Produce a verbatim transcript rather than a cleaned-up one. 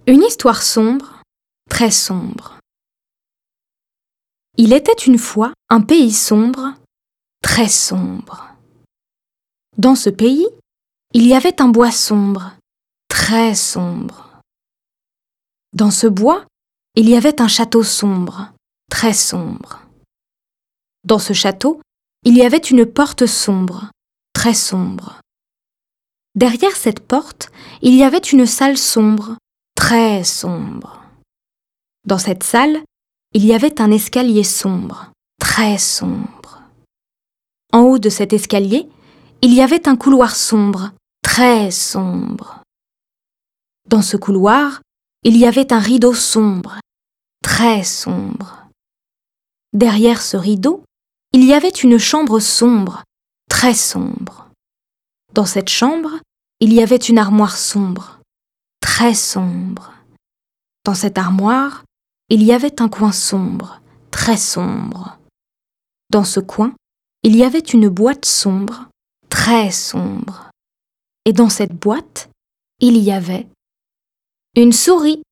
Une histoire sombre, très sombre. Il était une fois un pays sombre, très sombre. Dans ce pays, il y avait un bois sombre, très sombre. Dans ce bois, il y avait un château sombre, très sombre. Dans ce château, il y avait une porte sombre, très sombre. Derrière cette porte, il y avait une salle sombre, très sombre. Dans cette salle, il y avait un escalier sombre, très sombre. En haut de cet escalier, il y avait un couloir sombre, très sombre. Dans ce couloir, il y avait un rideau sombre, très sombre. Derrière ce rideau, il y avait une chambre sombre, très sombre. Dans cette chambre, il y avait une armoire sombre, très sombre. Dans cette armoire, il y avait un coin sombre, très sombre. Dans ce coin, il y avait une boîte sombre, très sombre. Et dans cette boîte, il y avait une souris.